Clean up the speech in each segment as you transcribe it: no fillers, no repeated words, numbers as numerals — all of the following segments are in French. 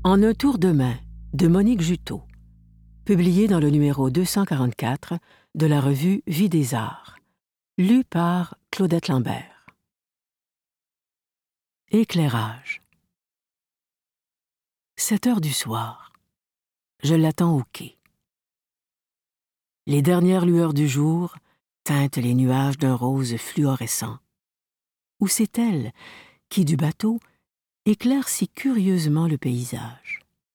En un tour de main de Monique Juteau, publié dans le numéro 244 de la revue Vie des Arts, lu par Claudette Lambert. Éclairage. 7 heures du soir. Je l'attends au quai. Les dernières lueurs du jour teintent les nuages d'un rose fluorescent. Ou c'est elle qui, du bateau, éclaire si curieusement le paysage.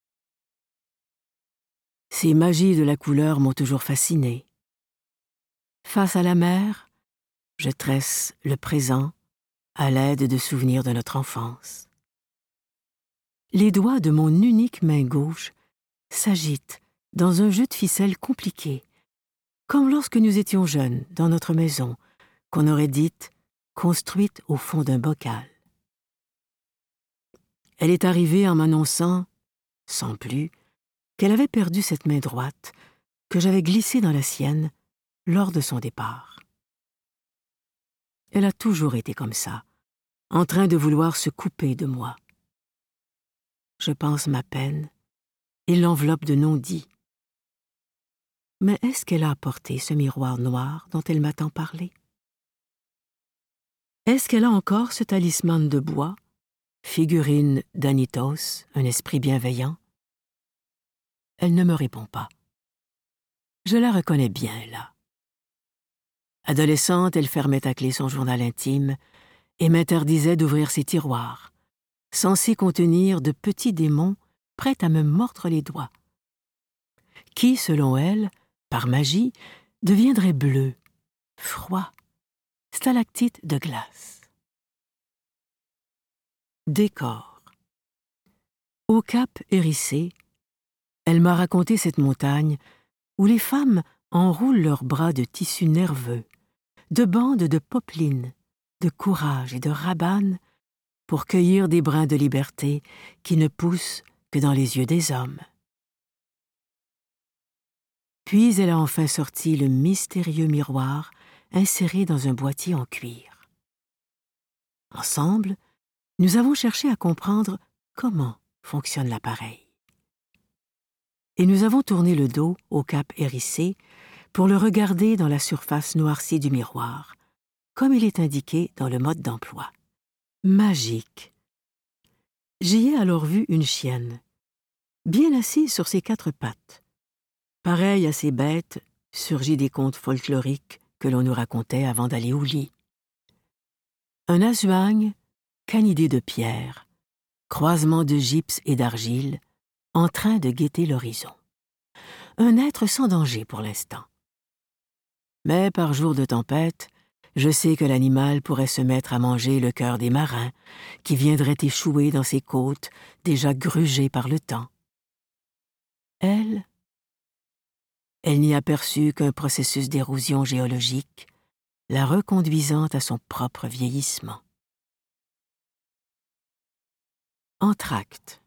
Ces magies de la couleur m'ont toujours fasciné. Face à la mer, je tresse le présent à l'aide de souvenirs de notre enfance. Les doigts de mon unique main gauche s'agitent dans un jeu de ficelle compliqué, comme lorsque nous étions jeunes dans notre maison, qu'on aurait dite construite au fond d'un bocal. Elle est arrivée en m'annonçant, sans plus, qu'elle avait perdu cette main droite que j'avais glissée dans la sienne lors de son départ. Elle a toujours été comme ça, en train de vouloir se couper de moi. Je pense ma peine et l'enveloppe de non-dit. Mais est-ce qu'elle a apporté ce miroir noir dont elle m'a tant parlé? Est-ce qu'elle a encore ce talisman de bois, figurine d'Anitos, un esprit bienveillant? Elle ne me répond pas. Je la reconnais bien, là. Adolescente, elle fermait à clé son journal intime et m'interdisait d'ouvrir ses tiroirs, censés contenir de petits démons prêts à me mordre les doigts, qui, selon elle, par magie, deviendraient bleus, froids, stalactites de glace. Décor. Au cap hérissé, elle m'a raconté cette montagne où les femmes enroulent leurs bras de tissu nerveux, de bandes de poplines, de courage et de rabanne pour cueillir des brins de liberté qui ne poussent que dans les yeux des hommes. Puis elle a enfin sorti le mystérieux miroir inséré dans un boîtier en cuir. Ensemble, nous avons cherché à comprendre comment fonctionne l'appareil. Et nous avons tourné le dos au cap hérissé pour le regarder dans la surface noircie du miroir, comme il est indiqué dans le mode d'emploi. Magique! J'y ai alors vu une chienne, bien assise sur ses 4 pattes, pareille à ces bêtes surgies des contes folkloriques que l'on nous racontait avant d'aller au lit. Un asuagne, canidé de pierre, croisement de gypse et d'argile, en train de guetter l'horizon. Un être sans danger pour l'instant. Mais par jour de tempête, je sais que l'animal pourrait se mettre à manger le cœur des marins qui viendraient échouer dans ces côtes déjà grugées par le temps. Elle n'y aperçut qu'un processus d'érosion géologique, la reconduisant à son propre vieillissement. Entr'acte.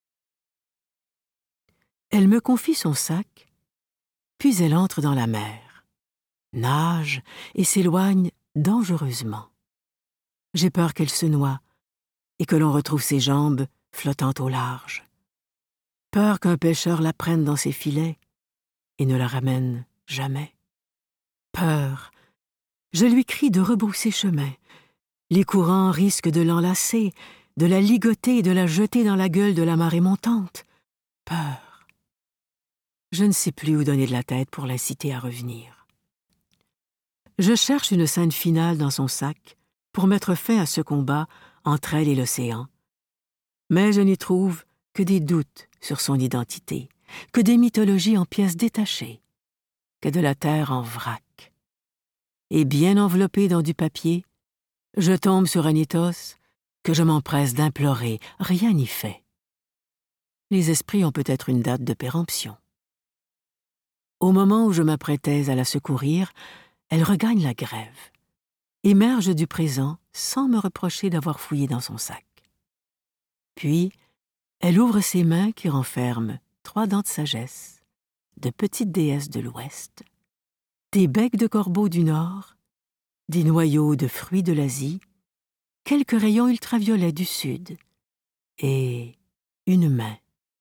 Elle me confie son sac, puis elle entre dans la mer, nage et s'éloigne dangereusement. J'ai peur qu'elle se noie et que l'on retrouve ses jambes flottant au large. Peur qu'un pêcheur la prenne dans ses filets et ne la ramène jamais. Peur. Je lui crie de rebrousser chemin. Les courants risquent de l'enlacer, de la ligoter et de la jeter dans la gueule de la marée montante. Peur. Je ne sais plus où donner de la tête pour l'inciter à revenir. Je cherche une scène finale dans son sac pour mettre fin à ce combat entre elle et l'océan. Mais je n'y trouve que des doutes sur son identité, que des mythologies en pièces détachées, que de la terre en vrac. Et bien enveloppé dans du papier, je tombe sur un ethos que je m'empresse d'implorer, rien n'y fait. Les esprits ont peut-être une date de péremption. Au moment où je m'apprêtais à la secourir, elle regagne la grève, émerge du présent sans me reprocher d'avoir fouillé dans son sac. Puis, elle ouvre ses mains qui renferment 3 dents de sagesse, de petites déesses de l'Ouest, des becs de corbeaux du Nord, des noyaux de fruits de l'Asie, quelques rayons ultraviolets du Sud, et une main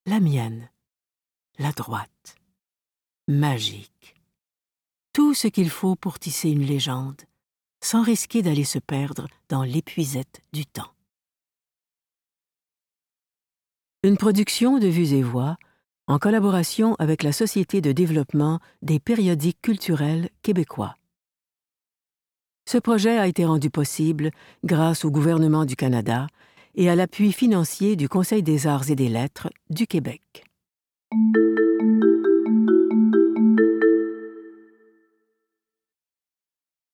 la mienne, la droite. Magique. Tout ce qu'il faut pour tisser une légende, sans risquer d'aller se perdre dans l'épuisette du temps. Une production de Vues et Voix, en collaboration avec la Société de développement des périodiques culturels québécois. Ce projet a été rendu possible grâce au gouvernement du Canada et à l'appui financier du Conseil des arts et des lettres du Québec.